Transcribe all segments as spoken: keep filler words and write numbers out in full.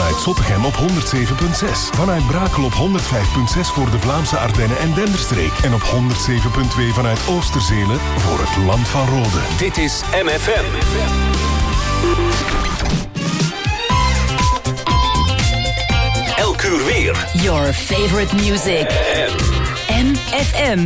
vanuit Zottegem op honderd zeven komma zes. Vanuit Brakel op honderd vijf komma zes voor de Vlaamse Ardennen en Denderstreek. En op honderd zeven komma twee vanuit Oosterzele voor het Land van Rode. Dit is M F M. Elk uur weer. Your favorite music. M F M.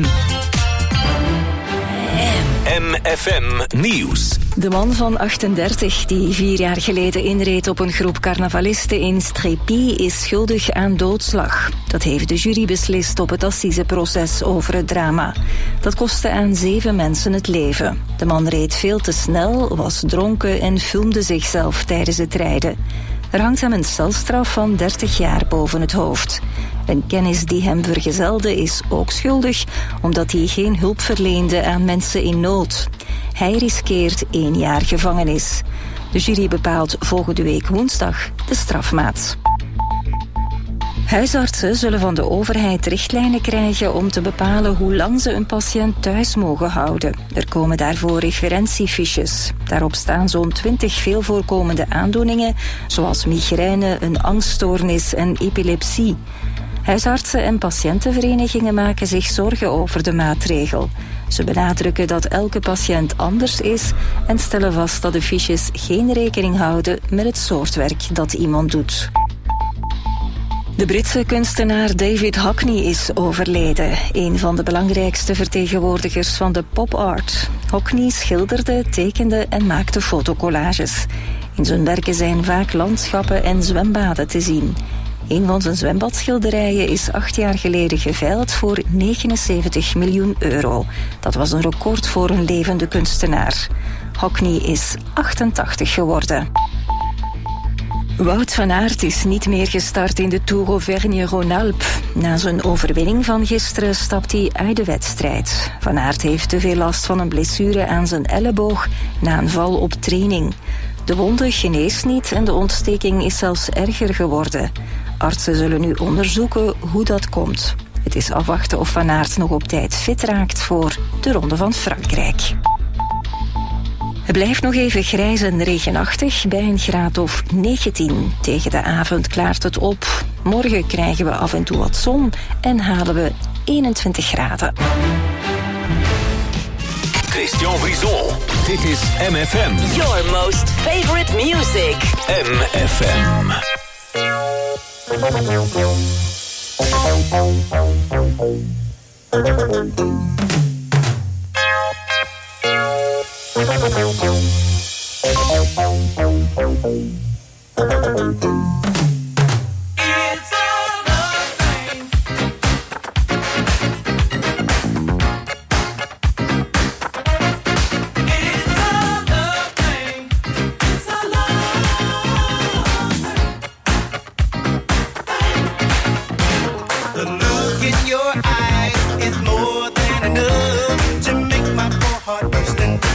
M F M Nieuws. De man van achtendertig die vier jaar geleden inreed op een groep carnavalisten in Strépy is schuldig aan doodslag. Dat heeft de jury beslist op het assiseproces over het drama. Dat kostte aan zeven mensen het leven. De man reed veel te snel, was dronken en filmde zichzelf tijdens het rijden. Er hangt hem een celstraf van dertig jaar boven het hoofd. Een kennis die hem vergezelde is ook schuldig, omdat hij geen hulp verleende aan mensen in nood. Hij riskeert één jaar gevangenis. De jury bepaalt volgende week woensdag de strafmaat. Huisartsen zullen van de overheid richtlijnen krijgen om te bepalen hoe lang ze een patiënt thuis mogen houden. Er komen daarvoor referentiefiches. Daarop staan zo'n twintig veel voorkomende aandoeningen, zoals migraine, een angststoornis en epilepsie. Huisartsen en patiëntenverenigingen maken zich zorgen over de maatregel. Ze benadrukken dat elke patiënt anders is en stellen vast dat de fiches geen rekening houden met het soort werk dat iemand doet. De Britse kunstenaar David Hockney is overleden, een van de belangrijkste vertegenwoordigers van de pop art. Hockney schilderde, tekende en maakte fotocollages. In zijn werken zijn vaak landschappen en zwembaden te zien. Een van zijn zwembadschilderijen is acht jaar geleden geveild voor negenenzeventig miljoen euro. Dat was een record voor een levende kunstenaar. Hockney is achtentachtig geworden. Wout van Aert is niet meer gestart in de Tour Auvergne-Rhône-Alpes. Na zijn overwinning van gisteren stapt hij uit de wedstrijd. Van Aert heeft te veel last van een blessure aan zijn elleboog na een val op training. De wonde geneest niet en de ontsteking is zelfs erger geworden. Artsen zullen nu onderzoeken hoe dat komt. Het is afwachten of Van Aert nog op tijd fit raakt voor de Ronde van Frankrijk. Het blijft nog even grijs en regenachtig bij een graad of negentien. Tegen de avond klaart het op. Morgen krijgen we af en toe wat zon en halen we eenentwintig graden. Christian Brison. Dit is M F M. Your most favorite music. M F M.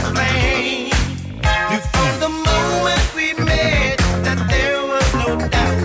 From the moment we met, that there was no doubt.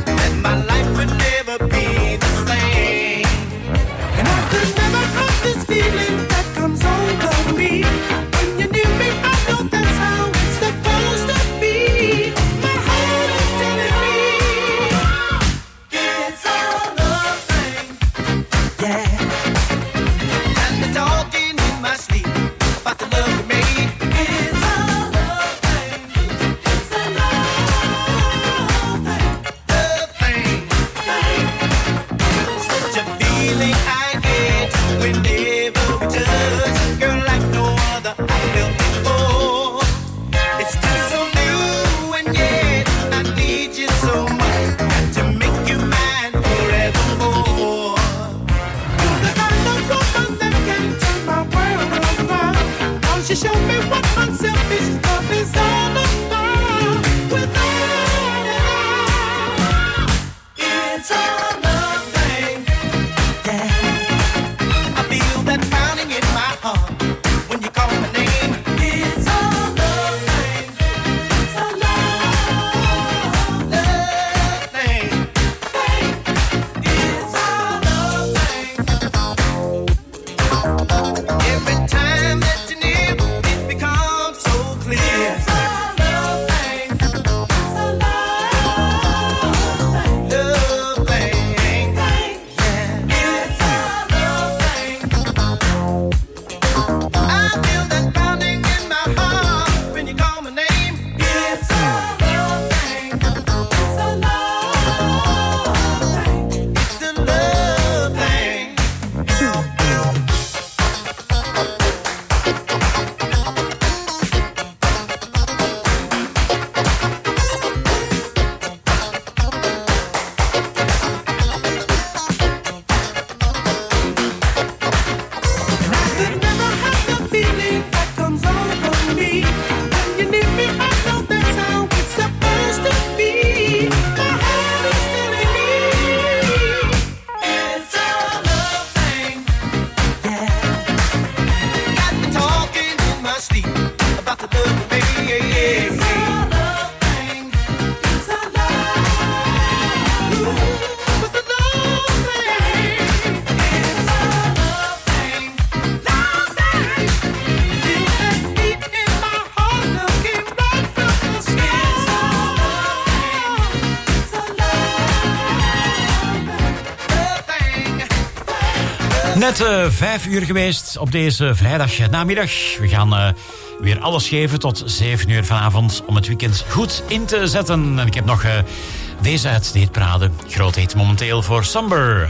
Net uh, vijf uur geweest op deze vrijdag namiddag. We gaan uh, weer alles geven tot zeven uur vanavond om het weekend goed in te zetten. En ik heb nog uh, deze uit de hitparade. Groot hit momenteel voor Somber.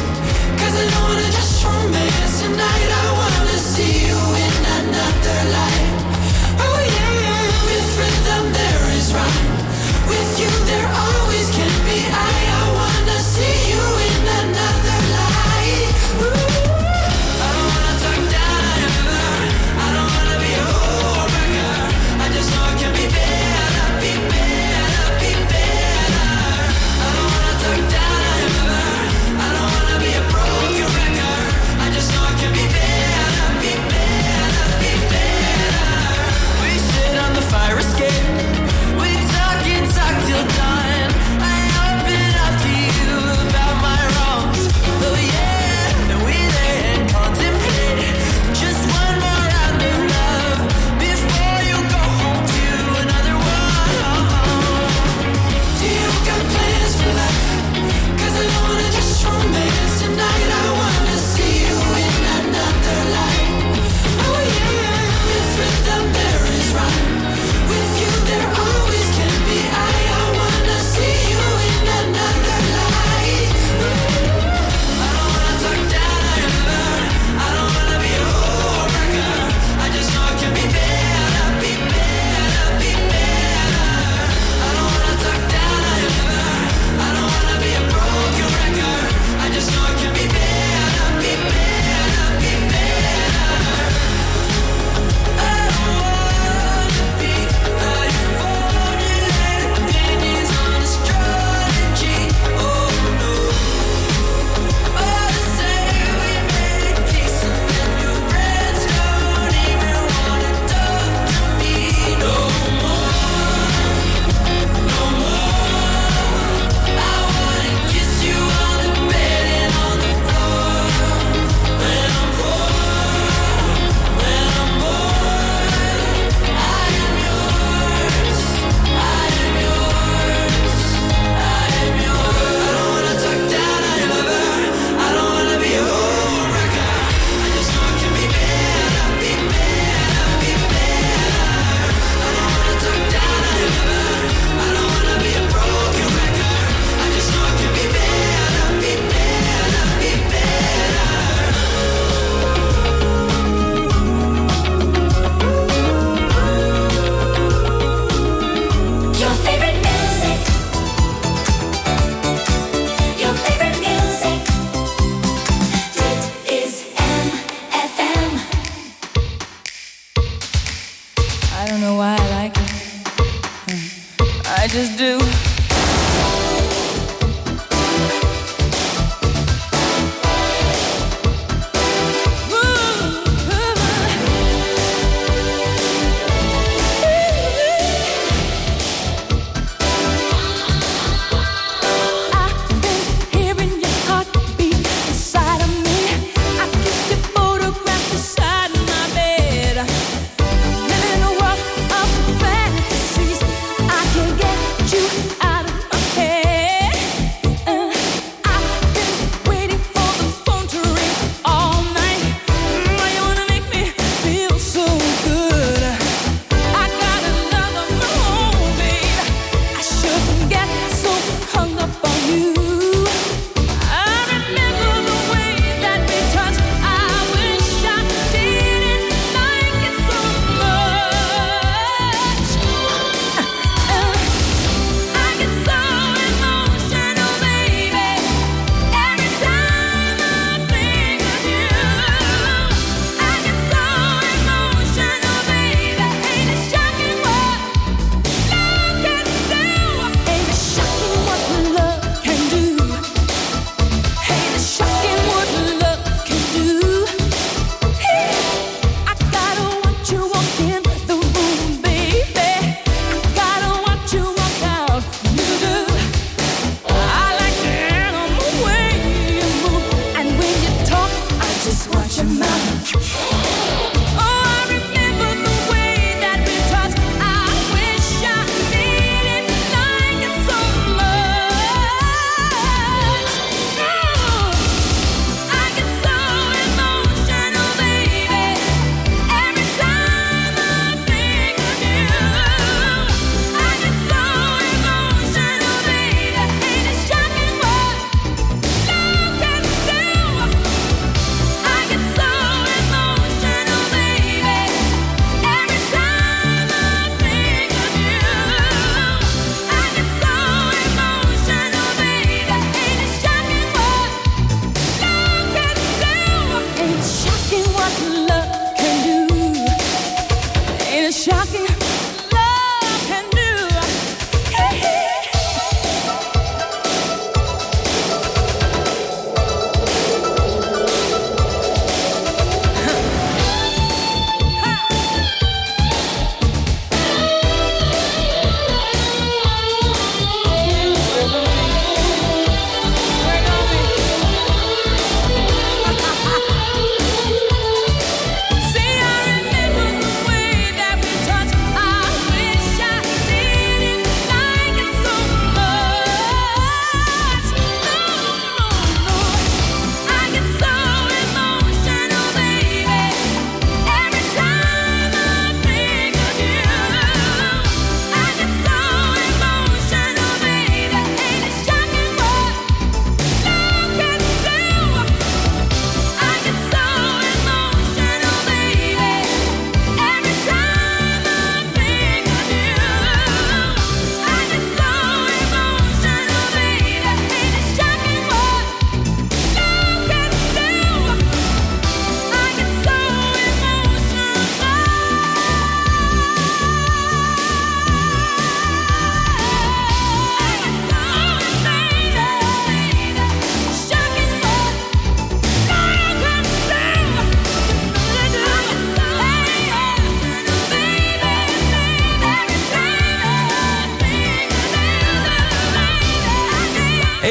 Tonight I wanna see you in another life.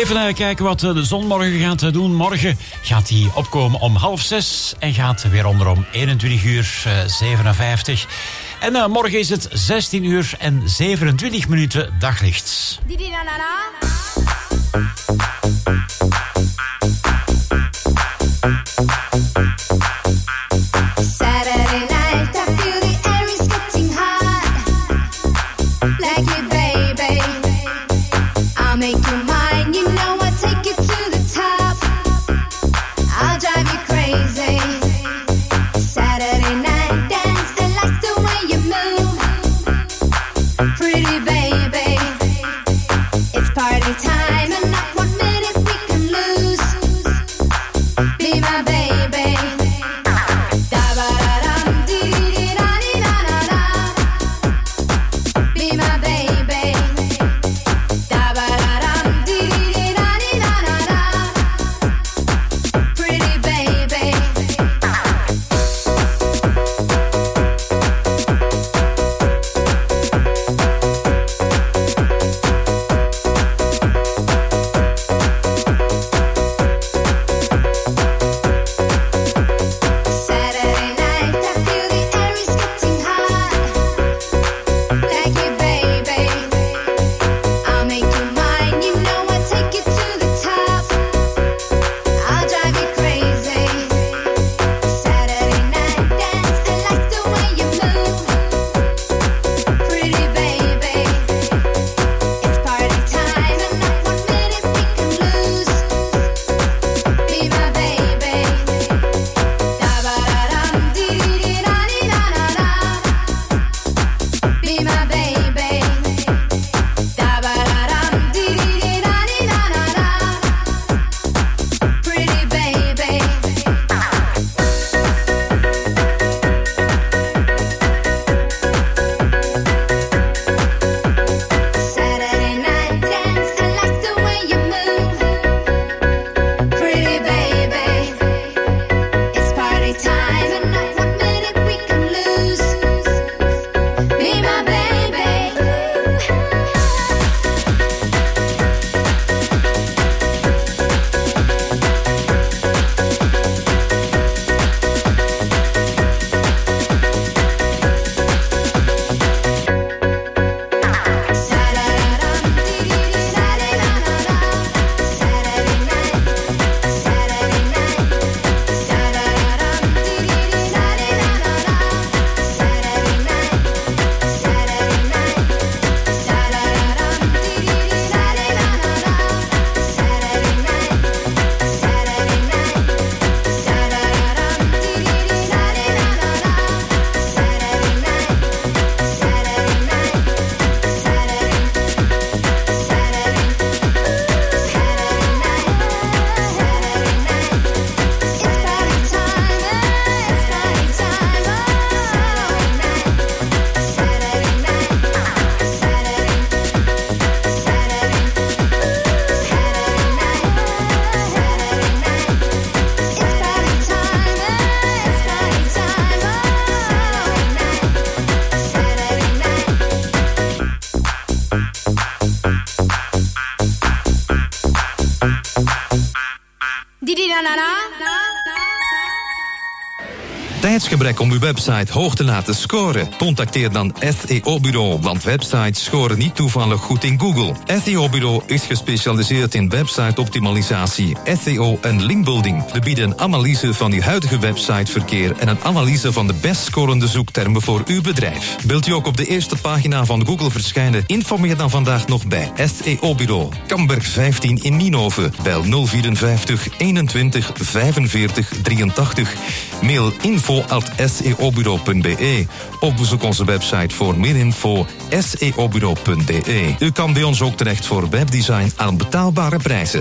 Even uh, kijken wat uh, de zon morgen gaat uh, doen. Morgen gaat hij opkomen om half zes en gaat weer onder om eenentwintig uur zevenenvijftig. En uh, morgen is het zestien uur en zevenentwintig minuten daglicht. Saturday night, I feel the air is getting hot. Like it, baby. I'll make you mine, you know I'll take you to the top. I'll drive you crazy. Saturday night dance, I like the way you move. Pretty baby, it's party time and not one minute we can lose. Be my baby. Be my baby. Pretty baby. Saturday night, I feel the air is getting hot. Like it, baby. I'll make you mine, you know I'll take you to the top. I'll drive you crazy. Saturday night dance, I like the way you move. Pretty baby, it's party time and not one minute we can lose. Be my baby. Da-ba-da-dum, dee-dee-dee-da-dee-da-da-da. Be my baby. Da-ba-da-dum, dee-dee-dee-da-dee-da-da-da. Pretty baby. Saturday night dance, I like the way you move. Pretty baby, it's party time and not one minute we can lose. Be my baby. Sa-da-da-dum, dee-dee-dee, sa-da-da-da-da. Saturday night, Saturday night, sa-da-da-dum, dee-dee-dee, sa-da-da-da-da. Saturday night, Saturday night, sa-da-da-dum, dee-dee-dee, sa-da-da-da-da. Saturday night, Saturday night, sa-da-da-dum, dee-dee-dee, sa-da-da-da-da. Saturday night, Saturday night, Saturday, Saturday, Saturday night, Saturday night. It's party time, it's party time. Saturday night, Saturday night, Saturday, Saturday, Saturday night, Saturday night. It's party time, it's party time. Saturday night, Saturday night. Di-di-da-da-da. Tijdsgebrek om uw website hoog te laten scoren? Contacteer dan S E O-bureau, want websites scoren niet toevallig goed in Google. S E O-bureau is gespecialiseerd in website-optimalisatie, S E O en linkbuilding. We bieden een analyse van uw huidige websiteverkeer en een analyse van de best scorende zoektermen voor uw bedrijf. Wilt u ook op de eerste pagina van Google verschijnen? Informeer dan vandaag nog bij S E O-bureau. Kamberg vijftien in Nienhoven. Bel nul vierenvijftig eenentwintig vijfenveertig drieëntachtig. Mail info at s e o bureau punt b e of bezoek onze website voor meer info s e o bureau punt b e. U kan bij ons ook terecht voor webdesign aan betaalbare prijzen.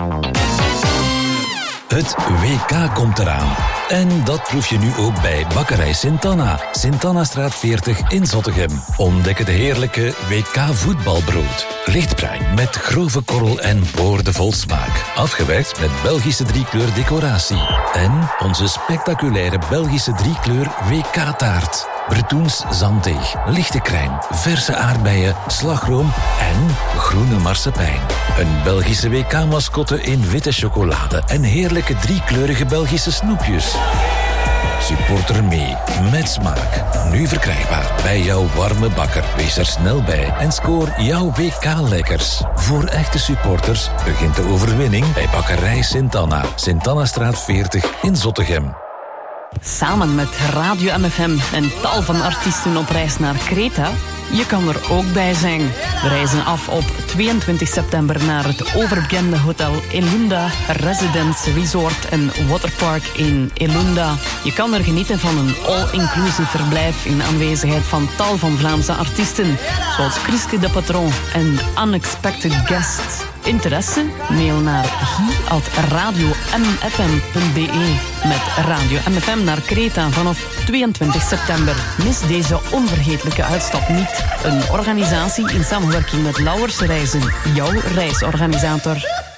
Het W K komt eraan. En dat proef je nu ook bij Bakkerij Sint-Anna. Sint-Annastraat veertig in Zottegem. Ontdek de heerlijke W K voetbalbrood. Lichtbruin met grove korrel en boordevol smaak. Afgewerkt met Belgische driekleur decoratie. En onze spectaculaire Belgische driekleur W K-taart. Bretoens zanddeeg, lichte crème, verse aardbeien, slagroom en groene marsepein. Een Belgische W K-mascotte in witte chocolade en heerlijke driekleurige Belgische snoepjes. Supporter mee, met smaak. Nu verkrijgbaar bij jouw warme bakker. Wees er snel bij en scoor jouw W K-lekkers. Voor echte supporters begint de overwinning bij Bakkerij Sint-Anna. Sint-Annastraat veertig in Zottegem. Samen met Radio M F M en tal van artiesten op reis naar Kreta. Je kan er ook bij zijn. We reizen af op tweeëntwintig september naar het overbekende hotel Elunda Residence Resort en Waterpark in Elunda. Je kan er genieten van een all-inclusive verblijf in aanwezigheid van tal van Vlaamse artiesten, zoals Chriske de Patron en Unexpected Guests. Interesse? Mail naar guy at radio m f m punt b e met Radio M F M naar Kreta vanaf tweeëntwintig september. Mis deze onvergetelijke uitstap niet. Een organisatie in samenwerking met Lauwers Reizen, jouw reisorganisator.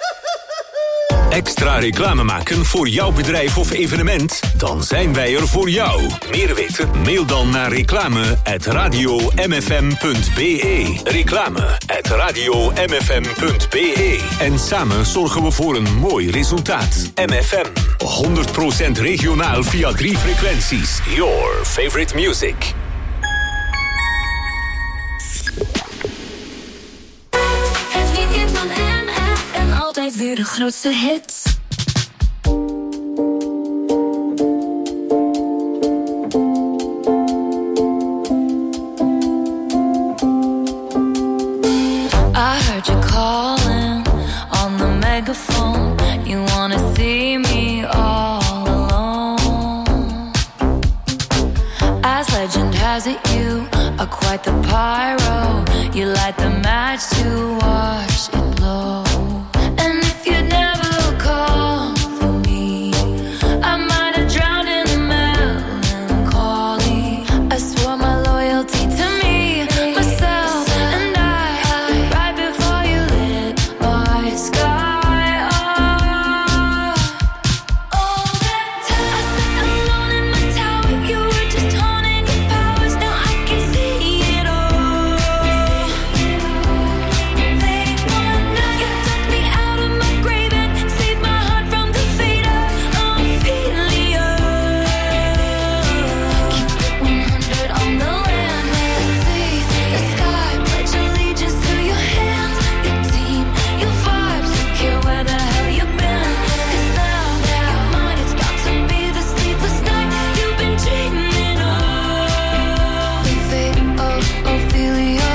Extra reclame maken voor jouw bedrijf of evenement? Dan zijn wij er voor jou. Meer weten? Mail dan naar reclame at radio m f m punt b e. Reclame at radio m f m punt b e. En samen zorgen we voor een mooi resultaat. M F M. honderd procent regionaal via drie frequenties. Your favorite music. Het weekend van M F M. Altijd weer de grootste hits. I heard you calling on the megaphone. You wanna see me all alone. As legend has it, you are quite the pyro. You light the match to watch it blow. And if you'd never call for me, I might have drowned in the melancholy. I swore my loyalty to me, myself, and I, right before you lit my sky up. All that time I sat alone in my tower, you were just honing your powers. Now I can see it all. Late one night, you took me out of my grave and saved my heart from the fate of Ophelia. Keep it one hundred on the land, the sea, the sky. Pledge allegiance to your hands, your team, your vibes. Don't care where the hell you've been. 'Cause now, your mind is about to be the sleepless night you've been dreaming of. The fate of Ophelia,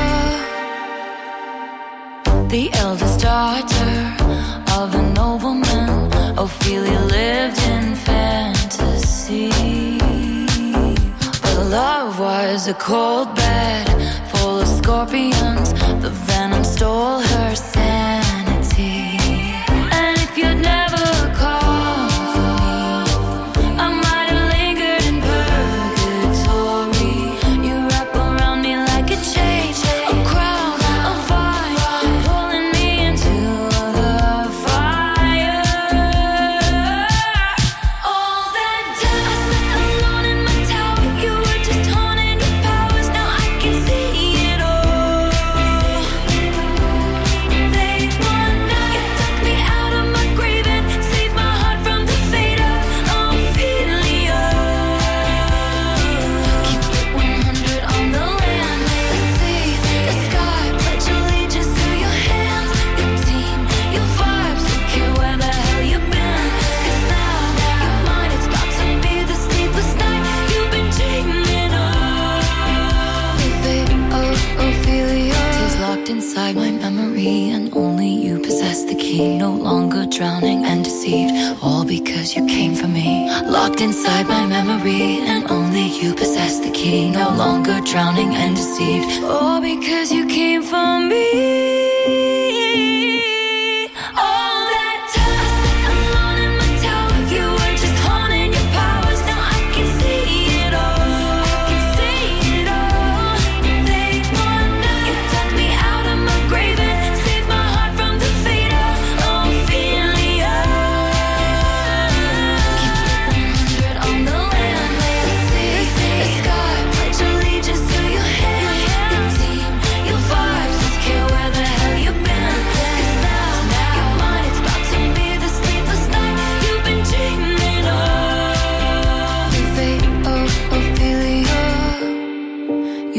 the eldest daughter of a nobleman. Ophelia lived in fantasy, but love was a cold bed full of scorpions. The venom stole her sanity. And if you'd never called for me, I might have lingered in purgatory. You wrap around me like a chain, a crown, a vine, pulling me into the fire. All that time I sat alone in my tower, you were just honing your powers. Now I can see it all. Late one night, you took me out of my grave and saved my heart from the fate of Ophelia. Keep it one hundred on the land, the sea, the sky. Pledge allegiance to your hands, your team, your vibes. Don't care where the hell you've been. 'Cause now, your mind is about to be the sleepless night you've been dreaming of. The fate of Ophelia is locked inside my memory, and only you possess the key. No longer drowning and deceived, all because you came for me. Locked inside my memory, and only you possess the key. No longer drowning and deceived, all because you came for me. All that time I sat alone in my tower, you were just honing your powers. Now I can see it all. I can see it all. Late one night, you took me out of my grave and saved my heart from the fate of Ophelia. Keep it one hundred on the land, the sea, the sky. Pledge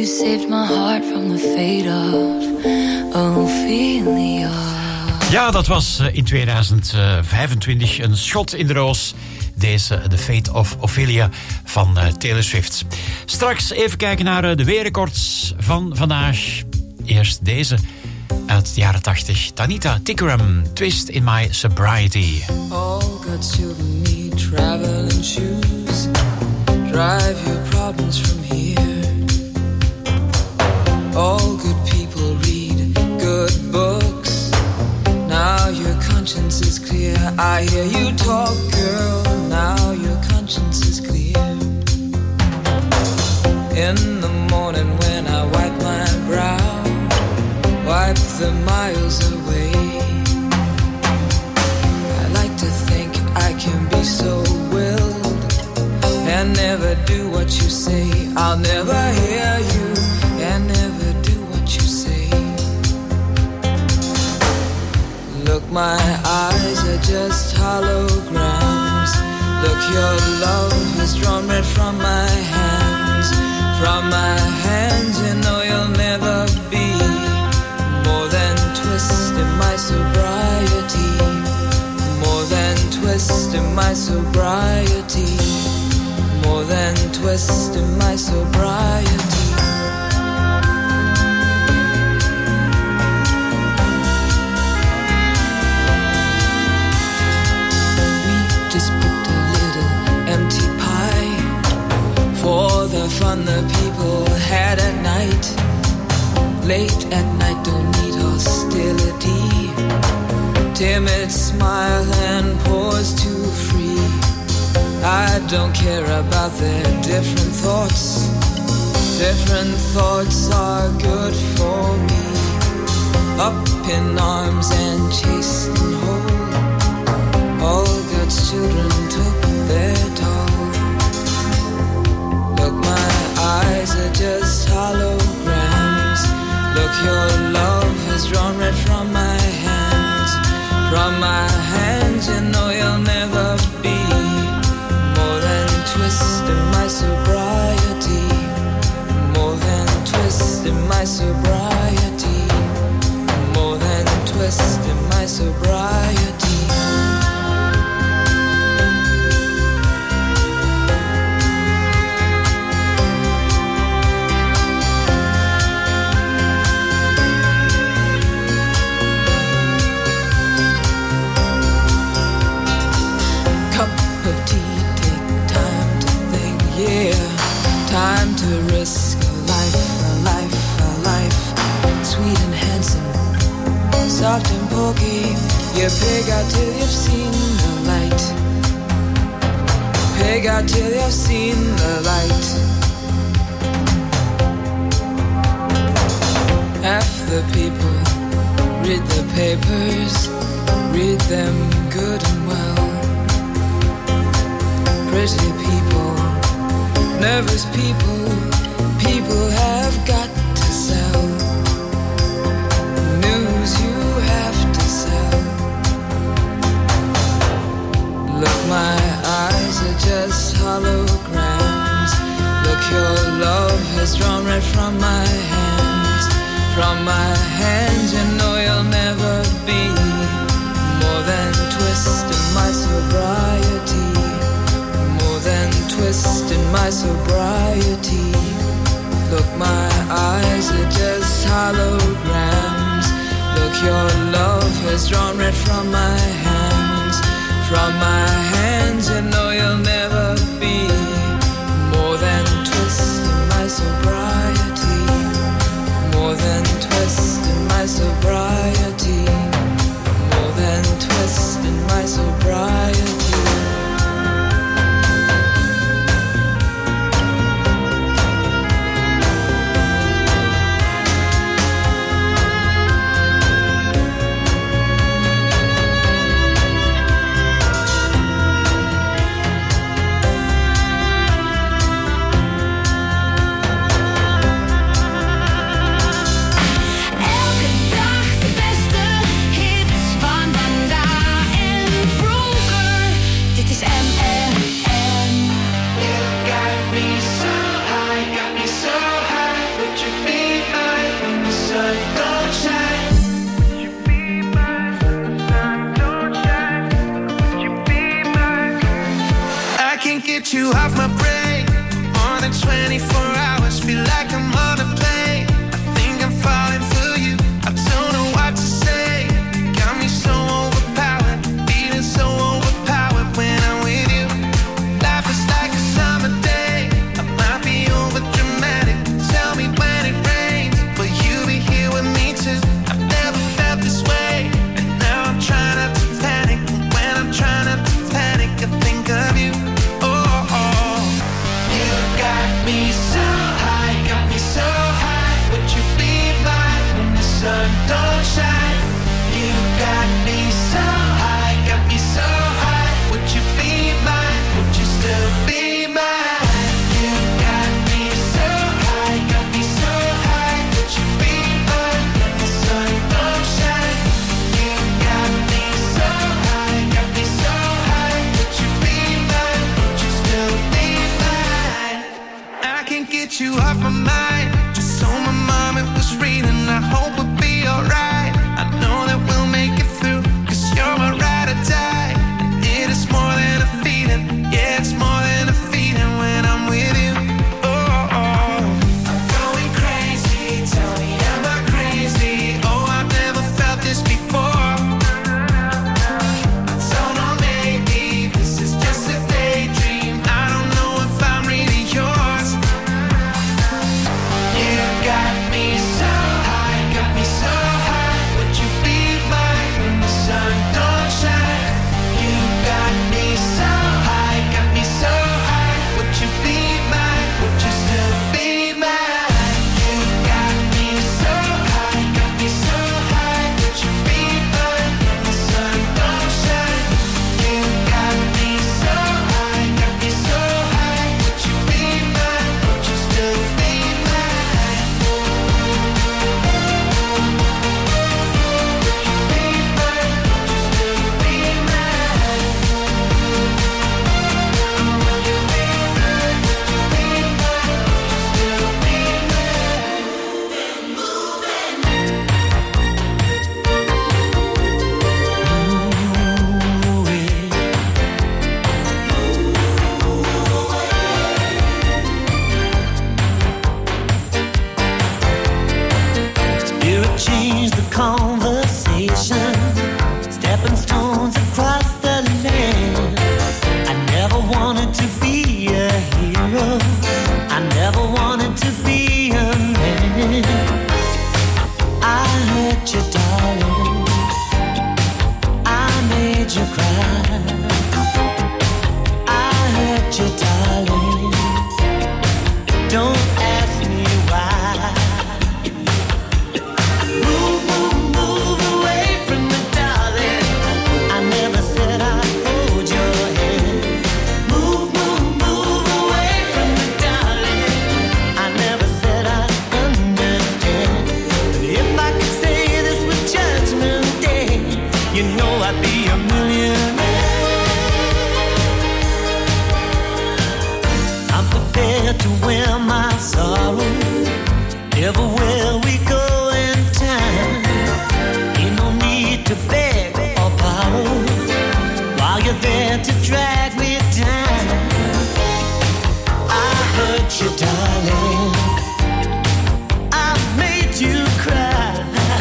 saved my heart from the fate of Ophelia. Ja, dat was in tweeduizend vijfentwintig een schot in de roos. Deze The Fate of Ophelia van Taylor Swift. Straks even kijken naar de weerrecords van vandaag. Eerst deze uit de jaren tachtig. Tanita Tikaram, Twist in My Sobriety. All good children need traveling shoes. Drive your problems from here. All good people read good books. Now your conscience is clear. I hear you talk, girl. Now your conscience is clear. In the morning when I wipe my brow, wipe the miles away. I like to think I can be so willed and never do what you say. I'll never hear you and never do what you say. Look, my eyes are just holograms. Look, your love has drawn red from my hands. From my hands, you know you'll never be more than twist in my sobriety. More than twist in my sobriety. More than twist in my sobriety. We just picked a little empty pie for the fun the people had at night. Late at night, don't need hostility. Timid smile and pause too free. I don't care about their different thoughts. Different thoughts are good for me. Up in arms and chased and whole. All God's children took their toll. Look, my eyes are just holograms. Look, your love has drawn red from my hands. From my hands, you know you'll never be more than twist in my sobriety. More than twist in my sobriety. More than twist in my sobriety. Time to risk a life, a life, a life. Sweet and handsome, soft and pokey. You pig out till you've seen the light. Pig out till you've seen the light. Half the people read the papers, read them good and well. Pretty people, nervous people, people have got to sell. News you have to sell. Look, my eyes are just holograms. Look, your love has drawn red from my hands. From my hands, you know you'll never be more than twist in my sobriety. More than twist in my sobriety. Look, my eyes are just holograms. Look, your love has drawn red from my hands. From my hands, you know you'll never be more than twist in my sobriety. More than twist in my sobriety. More than twist in my sobriety. can't get you off my brain for more than twenty-four hours. Feel like I'm on a plane. I think I'm falling for you. I don't know what to say. You got me so overpowered, feeling so overpowered when I'm with you. Life is like a summer day. I might be over dramatic. Tell me when it rains, will you be here with me too? I've never felt this way, and now I'm trying not to panic. And when I'm trying not to panic, I think of you. Oh, oh. You got me so high, got me so high. Would you be mine when the sun don't shine? You got me so high, got me so high. Would you be mine? Would you still be mine? You got me so high, got me so high. Would you be mine when the sun don't shine? You got me so high, got me so high. Would you be mine? Would you still be mine? I can't get you off my mind. Just so my mom it was reading. I hope we'll be alright. I know that we'll make it through, 'cause you're my ride or die. And it is more than a feeling. Yeah, it's more than a feeling when I'm with you. Oh, oh. I'm going crazy. Tell me, am I crazy? Oh, I've never felt this before. I don't know, maybe this is just a daydream. I don't know if I'm really yours. You got me so high, got me so high. Would you be mine when the sun don't shine? You got me so high, got me so high. Would you be mine? Would you still be mine? You got me so high, got me so high. Would you be mine when the sun don't shine? You got me so high, got me so high. Would you be mine? Would you still be mine? Spirit changed the conversation, stepping stones across the land. I never wanted to be a hero, I never wanted to be a man. I hurt you, darling, I made you cry. I hurt you, darling, don't ask me why. Move, move, move away from me, darling. I never said I'd hold your hand. Move, move, move away from me, darling. I never said I'd understand. But if I could say this was Judgment Day, you know I'd be a millionaire. I'm prepared to wear my sorrow everywhere we go in time. Ain't no need to beg or borrow while you're there to drag me down. I hurt you, darling, I made you cry.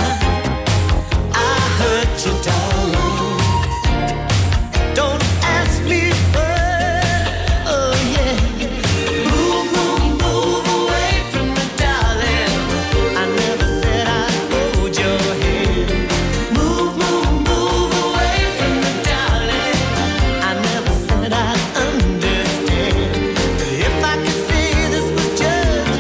I hurt you, darling, don't ask me why. Oh yeah. Move, move, move away from me, darling. I never said I'd hold your hand. Move, move, move away from me, darling. I never said I'd understand. But if I could say this was just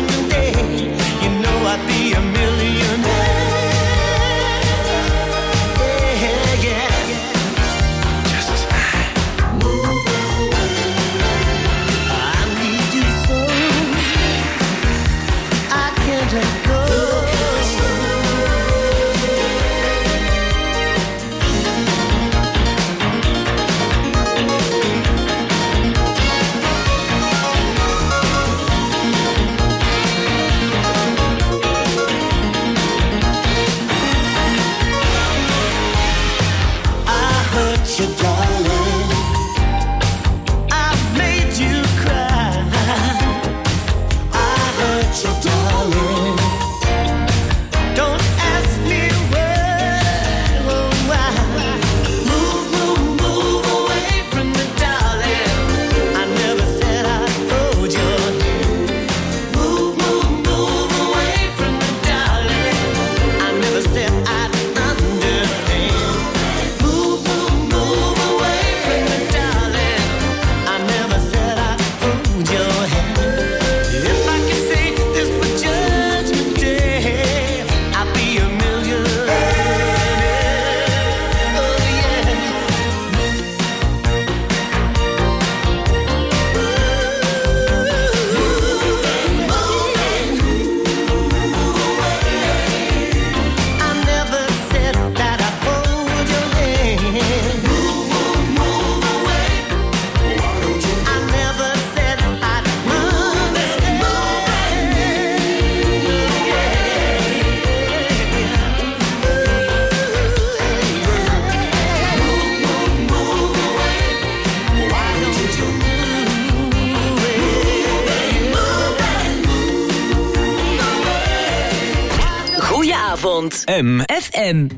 Egmond. M. F M.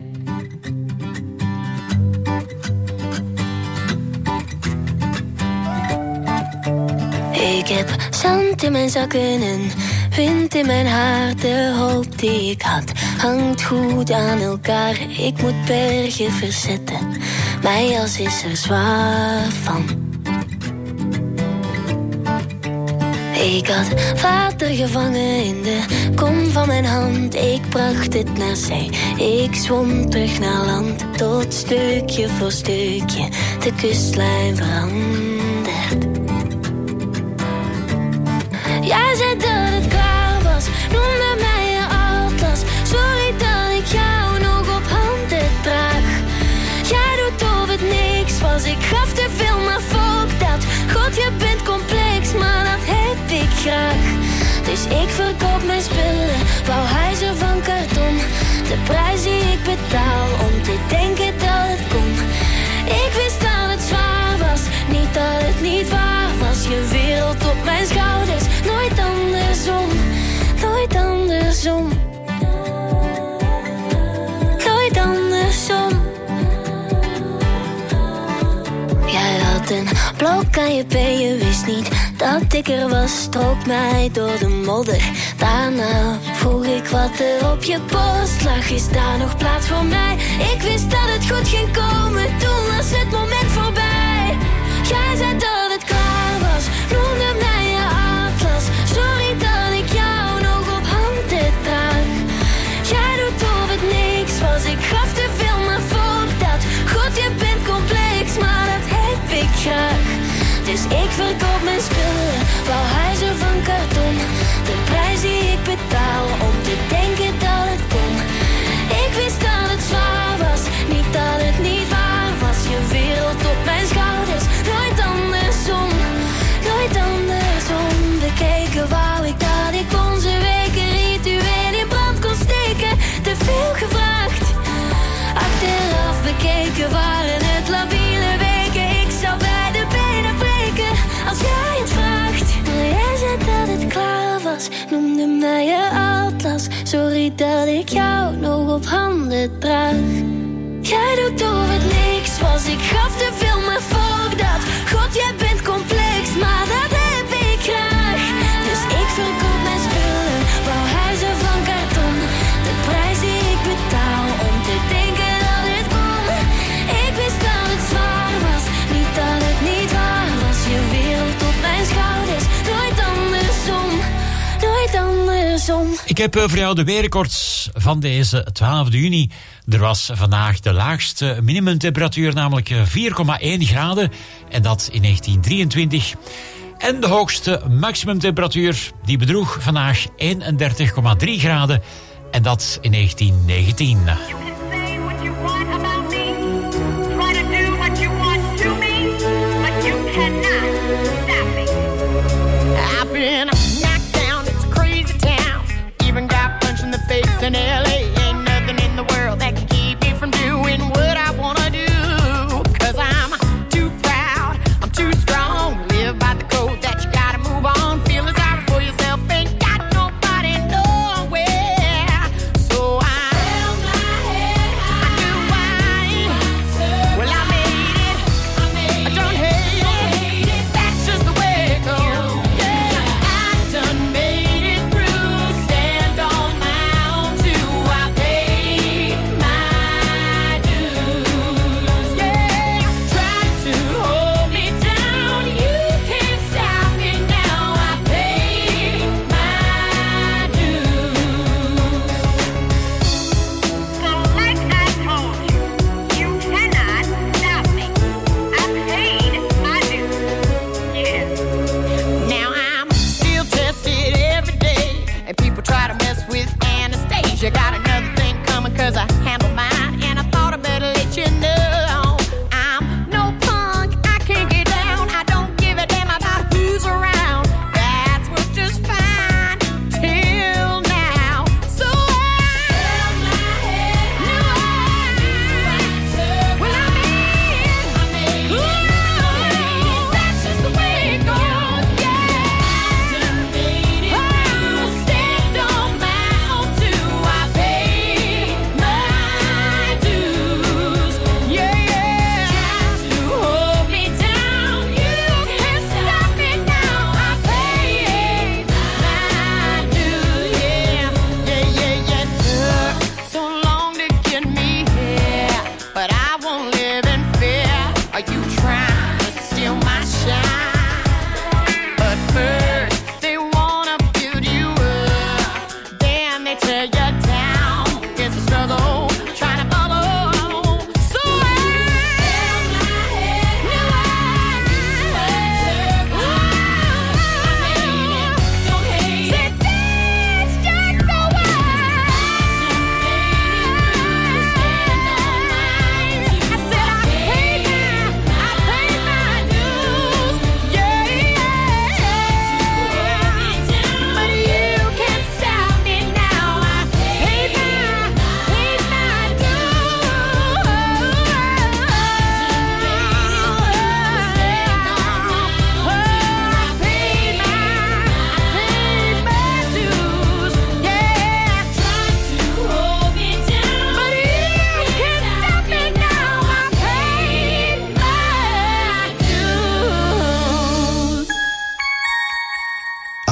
Ik heb zand in mijn zakken en wind in mijn haar. De hoop die ik had hangt goed aan elkaar. Ik moet bergen verzetten, mijn jas is er zwaar van. Ik had water gevangen in de kom van mijn hand. Ik bracht het naar zee, ik zwom terug naar land. Tot stukje voor stukje de kustlijn verandert. Jij zei dat het klaar was, noemde mij je atlas. Sorry dat ik jou nog op handen draag. Jij doet of het niks was, ik gaf te veel, maar fuck dat. God, je bent complex, maar dat heb ik graag. Dus ik verkoop mijn spullen, bouw huizen van karton. De prijs die ik betaal om te denken dat het kon. Ik wist dat het zwaar was, niet dat het niet waar was. Je wereld op mijn schouders, nooit andersom, nooit andersom. Nooit andersom. Jij had een blok aan je been, je wist niet dat ik er was. Strook mij door de modder, daarna vroeg ik wat er op je post lag. Is daar nog plaats voor mij? Ik wist dat het goed ging komen, toen was het moment voorbij. Jij zei dat het klaar was, noemde mij je atlas. Sorry dat ik jou nog op handen draag. Jij doet of het niks was, ik gaf te veel, maar fuck dat. God, je bent complex, maar dat heb ik graag. Dus ik verkoop mijn spullen, bouw huizen van karton. De prijs die ik betaal om te denken dat het kon. Ik wist dat het zwaar was, niet dat het niet waar was. Je wereld op mijn schouders, nooit andersom, nooit andersom. Bekeken wou ik dat ik onze weken ritueel in brand kon steken. Te veel gevraagd, achteraf bekeken waren het labiele weken. Ik zou bij de benen breken als jij het vraagt. Maar jij zei dat het klaar was, noemde mij je atlas. Sorry dat ik jou nog op handen draag. Jij doet of het niks was, ik gaf te veel, maar fuck dat. God, jij bent complex, maar dat heb ik graag. Dus ik verkoop mijn spullen, bouw huizen van karton. De prijs die ik betaal om te denken dat het kon. Ik wist dat het zwaar was, niet dat het niet waar was. Je wereld op mijn schouders, nooit andersom, nooit andersom. Ik heb voor jou de weerrecords van deze twaalfde juni. Er was vandaag de laagste minimumtemperatuur, namelijk vier komma één graden. En dat in negentien drieëntwintig. En de hoogste maximumtemperatuur, die bedroeg vandaag eenendertig komma drie graden. En dat in negentien negentien. I've been knocked down, it's a crazy town. Even got punched in the face in L A. Ain't nothing in the world that can keep me from doing what I wanna do. Cause I'm too proud, I'm too strong. Live by the code that you gotta move on. Feeling sorry for yourself, ain't got nobody nowhere. So I held my head high. I knew I, well I made it, I don't hate it, that's just the way it goes. I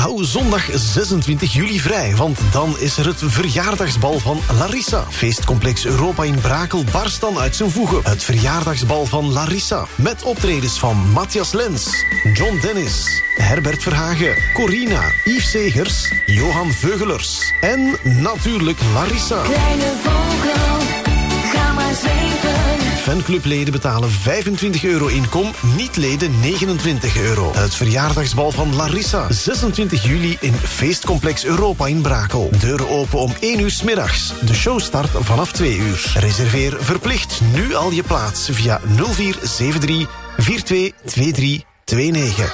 Hou zondag zesentwintig juli vrij, want dan is er het verjaardagsbal van Larissa. Feestcomplex Europa in Brakel barst dan uit zijn voegen. Het verjaardagsbal van Larissa. Met optredens van Matthias Lens, John Dennis, Herbert Verhagen, Corina, Yves Segers, Johan Veugelers en natuurlijk Larissa. Kleine vogel, ga maar zweven. Fanclubleden betalen vijfentwintig euro inkom, niet-leden negenentwintig euro. Het verjaardagsbal van Larissa. zesentwintig juli in Feestcomplex Europa in Brakel. Deuren open om één uur 's middags. De show start vanaf twee uur. Reserveer verplicht nu al je plaats via nul vier zeven drie vier twee twee drie twee negen.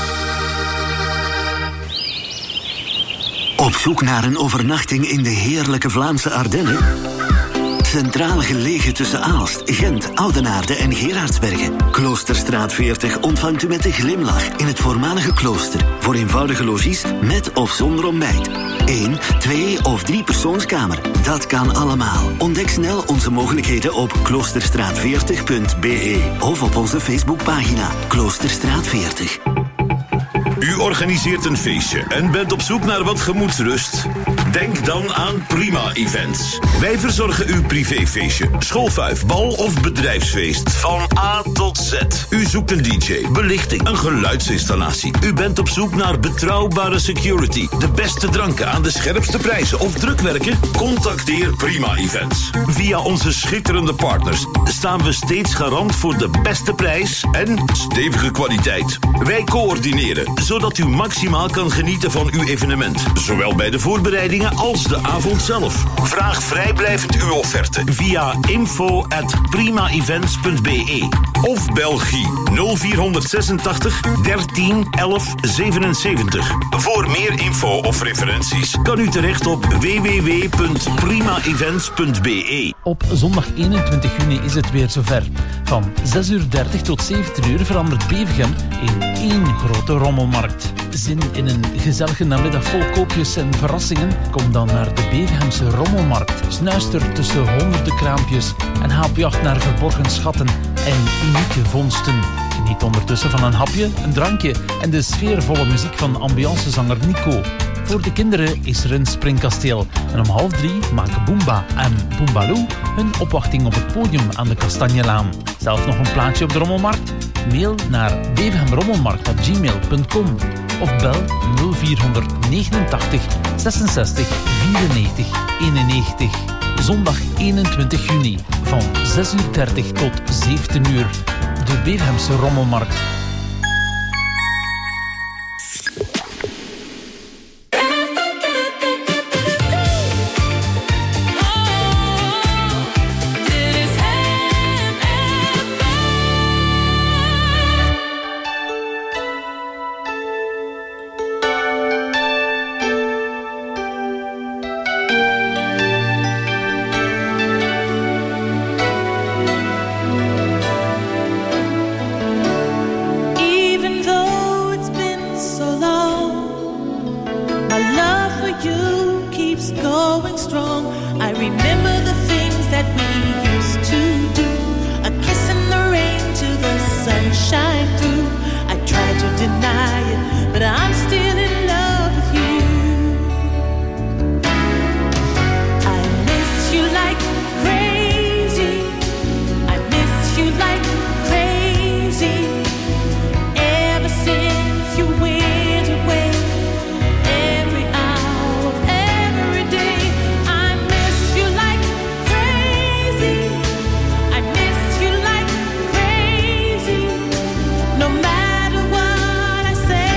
Op zoek naar een overnachting in de heerlijke Vlaamse Ardennen? Centraal gelegen tussen Aalst, Gent, Oudenaarde en Gerardsbergen. Kloosterstraat veertig ontvangt u met een glimlach in het voormalige klooster. Voor eenvoudige logies met of zonder ontbijt. Eén, twee of drie persoonskamer. Dat kan allemaal. Ontdek snel onze mogelijkheden op kloosterstraat veertig punt b e of op onze Facebookpagina Kloosterstraat veertig. U organiseert een feestje en bent op zoek naar wat gemoedsrust? Denk dan aan Prima Events. Wij verzorgen uw privéfeestje, schoolfuif, bal of bedrijfsfeest. Van A tot Z. U zoekt een D J, belichting, een geluidsinstallatie. U bent op zoek naar betrouwbare security, de beste dranken aan de scherpste prijzen of drukwerken? Contacteer Prima Events. Via onze schitterende partners staan we steeds garant voor de beste prijs en stevige kwaliteit. Wij coördineren, zodat u maximaal kan genieten van uw evenement. Zowel bij de voorbereidingen als de avond zelf. Vraag vrijblijvend uw offerte via info at primaevents punt b e of Belgie nul vier zesentachtig dertien elf zevenenzeventig. Voor meer info of referenties kan u terecht op w w w punt primaevents punt b e. Op zondag eenentwintig juni is het weer zover. Van zes uur dertig tot zeventien uur verandert Bevergem in één grote rommelmarkt. Zin in een gezellige namiddag vol koopjes en verrassingen? Kom dan naar de Bevergemse Rommelmarkt. Snuister tussen honderden kraampjes en haal op jacht naar verborgen schatten en unieke vondsten. Geniet ondertussen van een hapje, een drankje en de sfeervolle muziek van ambiancezanger Nico. Voor de kinderen is er een springkasteel. En om half drie maken Boomba en Boombaloo hun opwachting op het podium aan de Kastanjelaan. Zelf nog een plaatje op de Rommelmarkt? Mail naar bevergemrommelmarkt at gmail punt com of bel nul vier negenentachtig zesenzestig vierennegentig eenennegentig. Zondag eenentwintig juni van zes uur dertig tot zeventien uur. De Bevergemse Rommelmarkt. No matter what I say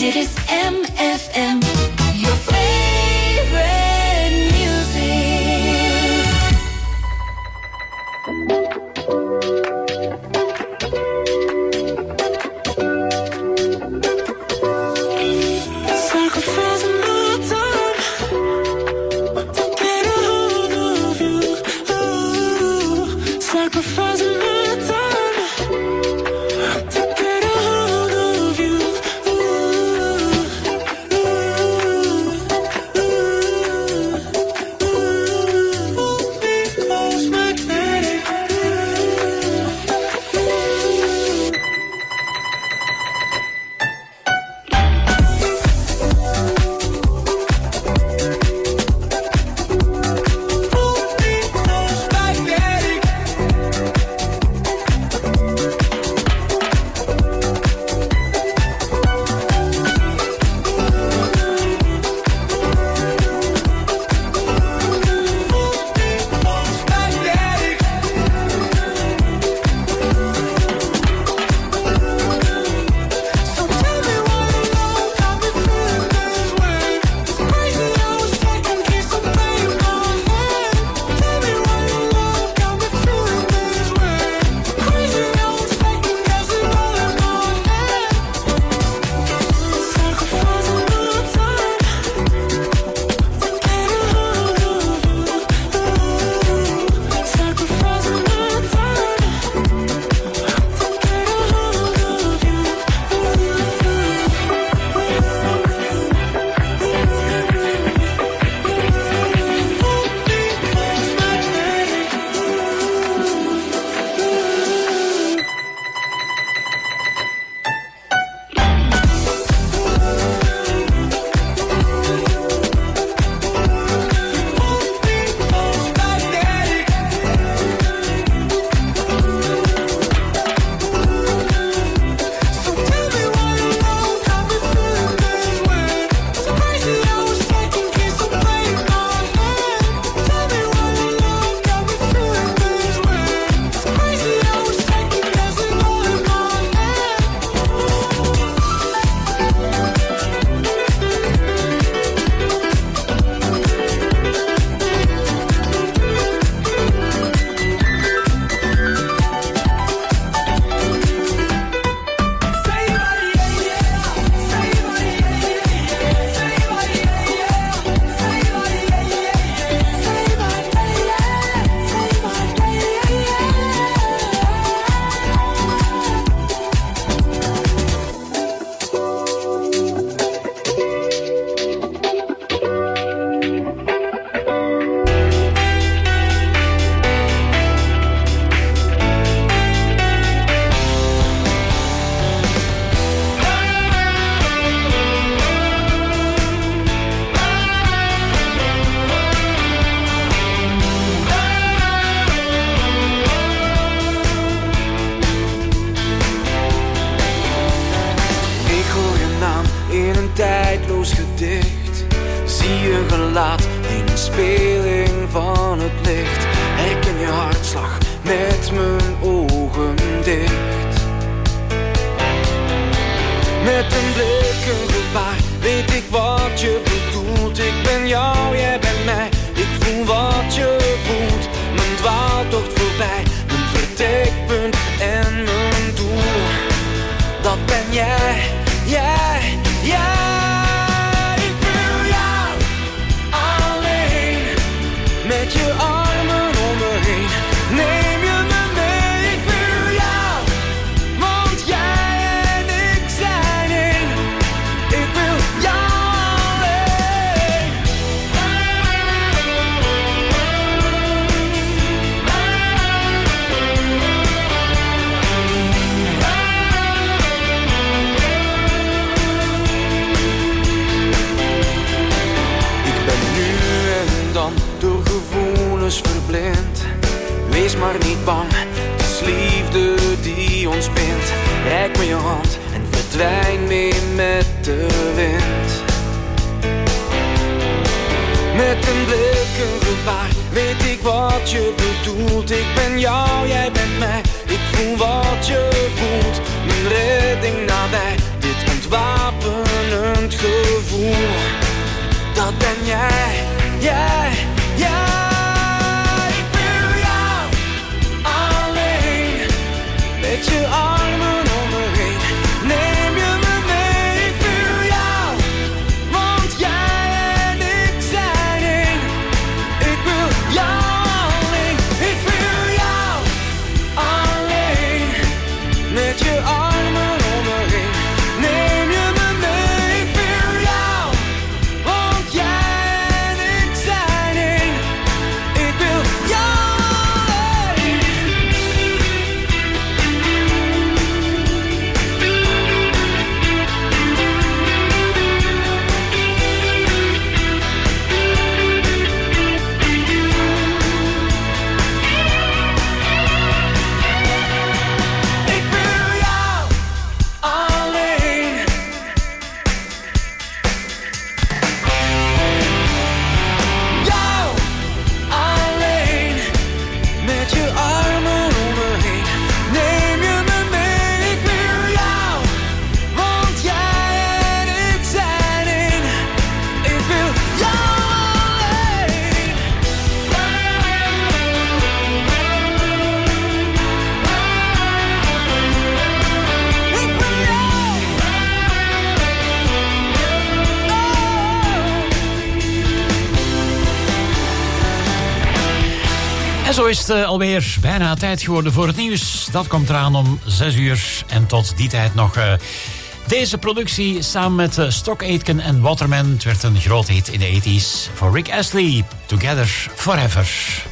Dit is M F M, your favorite music. Sacrificing my time to get a hold of you. Ooh, sacrificing my time to get a hold of you. tijdloos gedicht. Zie je gelaat in een speling van het licht. Herken je hartslag met mijn ogen dicht. Met een blik, een gebaar, weet ik wat je bedoelt. Ik ben jou, jij bent mij, ik voel wat je voelt. Mijn dwaaltocht voorbij, mijn vertrekpunt en mijn doel. Dat ben jij, jij, jij. Ik wil jou alleen, met je armen om me heen. Neem je me mee, ik wil jou, want jij en ik zijn één. Ik wil jou alleen. Ik ben nu en dan door gevoelens verblind. Wees maar niet bang, het is liefde die ons bindt. Reik me je hand en verdwijn mee met de wind. Met een blik, een gebaar, weet ik wat je bedoelt. Ik ben jou, jij bent mij, ik voel wat je voelt. Mijn redding nabij, dit ontwapenen gevoel, dat ben jij, jij, jij. Ik wil jou alleen, met je armen om me heen. Neem je me mee, ik wil jou, want jij en ik zijn één. Ik wil jou alleen, ik wil jou alleen, met je armen om me heen. Neem je me mee, ik wil jou, want jij en ik zijn één. Ik wil jou alleen. Ik wil jou alleen. Jou alleen, met je armen om me heen. Neem je me mee, ik wil jou, want jij en ik zijn één. Ik wil jou alleen. Ik wil jou. En zo is het uh, alweer bijna tijd geworden voor het nieuws. Dat komt eraan om zes uur. En tot die tijd nog uh, deze productie samen met uh, Stock Aitken en Waterman. Het werd een groot hit in de tachtiger. Voor Rick Astley, Together Forever.